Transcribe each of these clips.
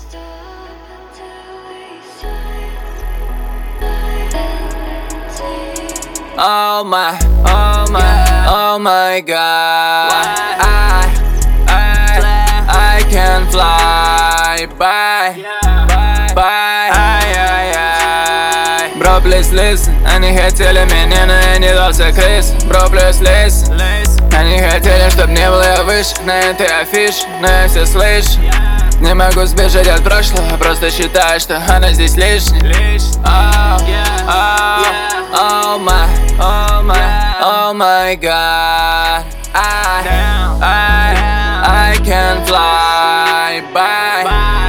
Oh my, oh my, oh my God. I can fly by. Bro, please listen. Они хотели меня, но я не дался крыс. Bro, please listen. Они хотели, чтоб не был я выше на этой афише, но я все слышу. Не могу сбежать от прошлого, просто считаю, что она здесь лишняя. Oh my, oh my, oh my God. I can fly by,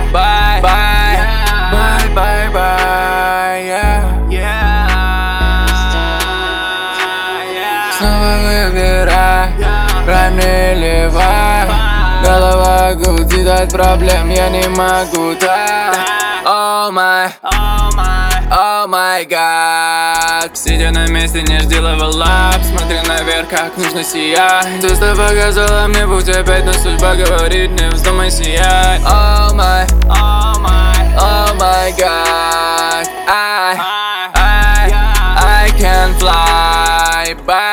Снова выбирай, правильно или левай. Голова гудит от проблем, я не могу так. Oh my, oh my God. Сидя на месте, не жди level up. Смотри наверх, как нужно сиять. Звезда показала мне путь опять, но судьба говорит, не вздумай сиять. Oh my, oh my, oh my God. I can fly by.